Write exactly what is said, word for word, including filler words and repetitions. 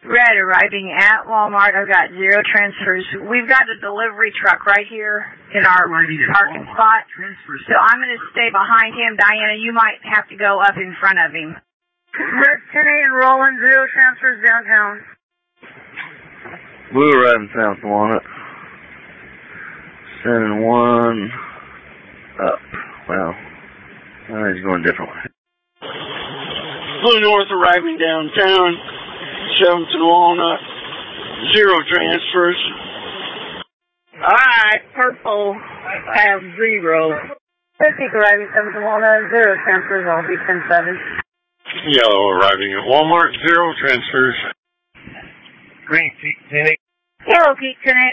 Red arriving at Walmart. I've got zero transfers. We've got a delivery truck right here in our parking spot. So I'm going to stay behind him. Diana, you might have to go up in front of him. Red ten eight and rolling, zero transfers downtown. Blue arriving south Walnut. Seven one up. Wow. Oh, he's going a different way. Blue North arriving downtown. Seventh and Walnut. Zero transfers. Alright, purple have zero. Fifty arriving seventh and Walnut, zero transfers, I'll be ten seven. Yellow arriving at Walmart, zero transfers. Green, Pete ten eight. Yellow, Pete ten eight.